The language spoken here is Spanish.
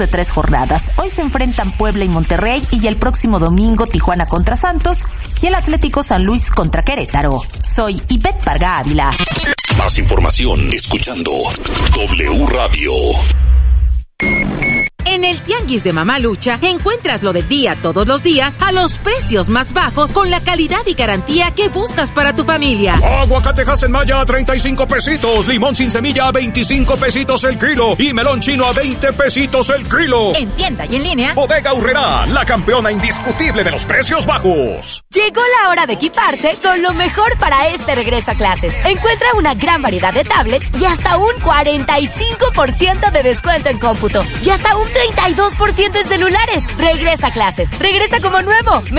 de 3 jornadas. Hoy se enfrentan Puebla y Monterrey y el próximo domingo Tijuana contra Santos y el Atlético San Luis contra Querétaro. Soy Ivette Parga Ávila. Más información escuchando W Radio. En el Tianguis de Mamalucha encuentras lo del día todos los días a los precios más bajos con la calidad y garantía que buscas para tu familia. Aguacatejas en Maya a 35 pesitos, limón sin semilla a 25 pesitos el kilo y melón chino a 20 pesitos el kilo. En tienda y en línea, Bodega Aurrerá, la campeona indiscutible de los precios bajos. Llegó la hora de equiparse con lo mejor para este regreso a clases. Encuentra una gran variedad de tablets y hasta un 45% de descuento en cómputo y hasta un 32% en celulares. Regresa a clases. Regresa como nuevo.